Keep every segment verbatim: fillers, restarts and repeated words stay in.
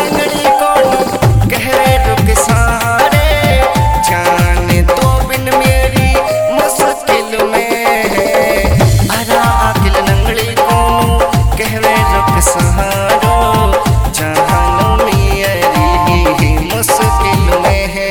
नंगड़ी कौन गहरे रुक सारे जाने तो बिन मेरी मुश्किल में है। अरा आकिल नंगड़ी कौन गहरे रुक सहारो जान मेरी मुश्किल में है।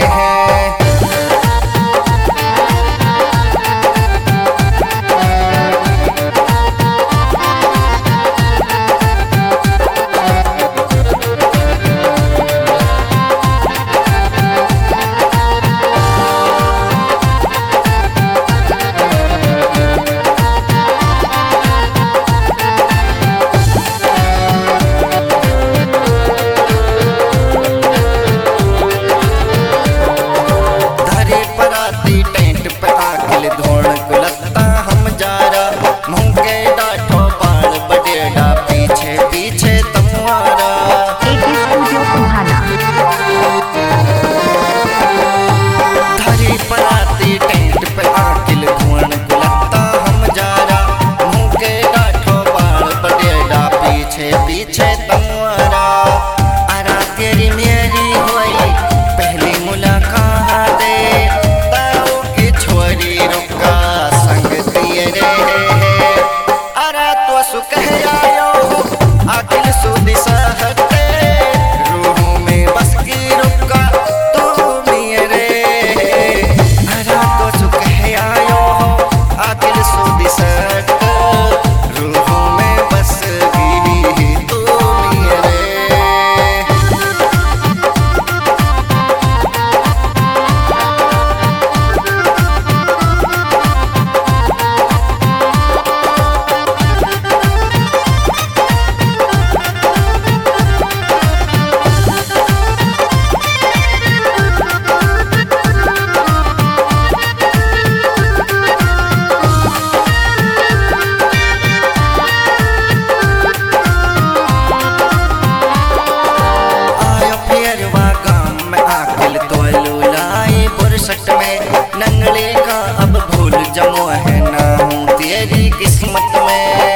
नंगड़े का अब भूल जमो है ना हूँ तेरी किस्मत में।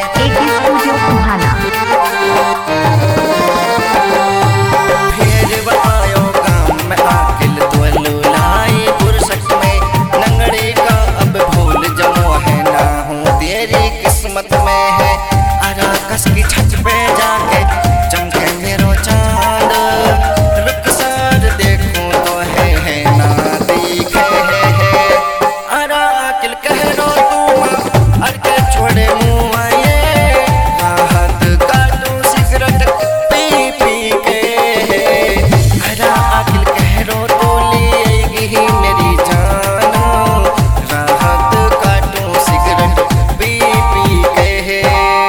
फिर आयो गाँव में आकिल तो लुलाई फुर्सत में नंगड़े का अब भूल जमो है ना हूँ तेरी किस्मत में है। अरा कस की छत पे जाके चमके मेरो चांद रुक सर देखूं तो है, है ना दिखे है। अरा आकिल कह रो तू अर के छोड़े मुँह आए राहत काटूं सिगरेट पी पी के। अरा आकिल कह रो तू लेगी मेरी जान राहत काटूं सिगरेट पी पी के।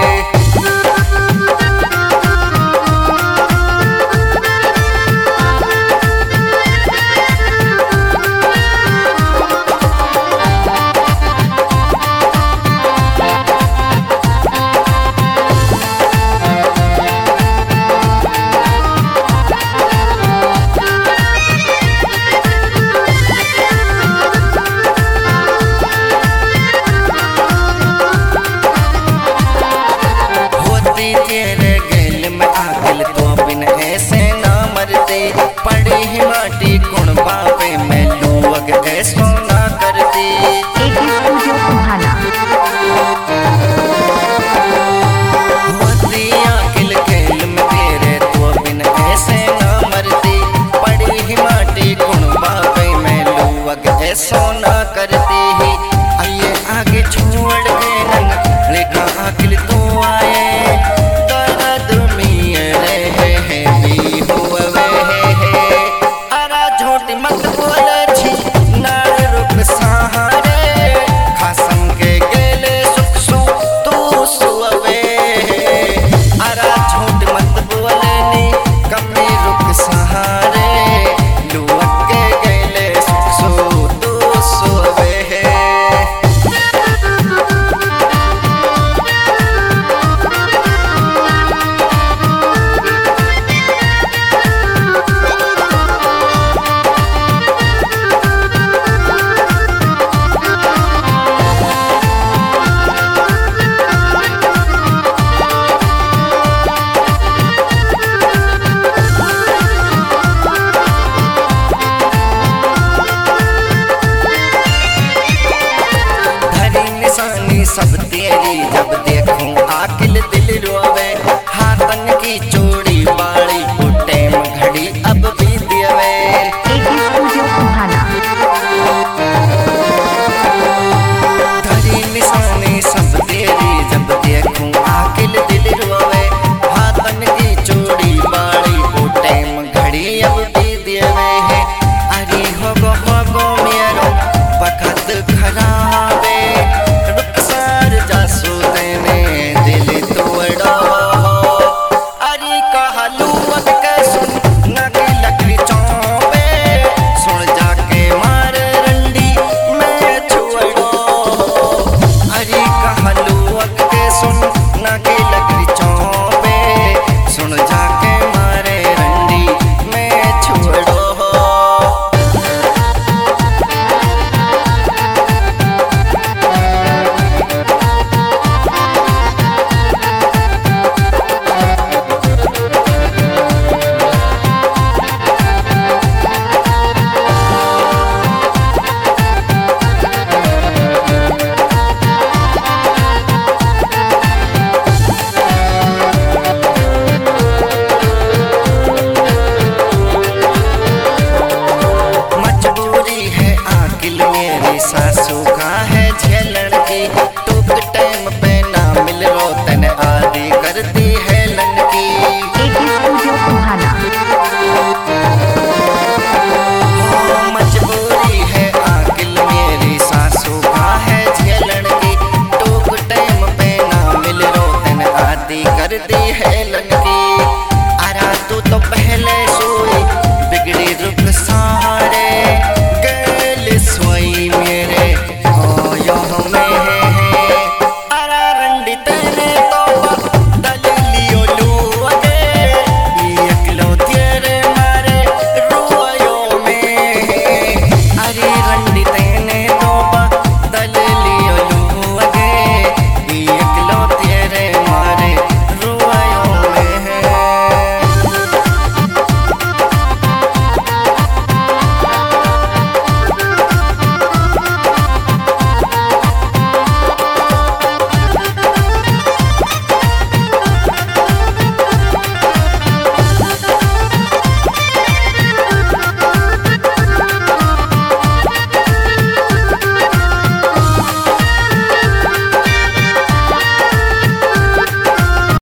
तेरे गैल में आकिल तो बिन ऐसे ना मरते पड़ी ही माटी कुण बापे में लोग ऐसो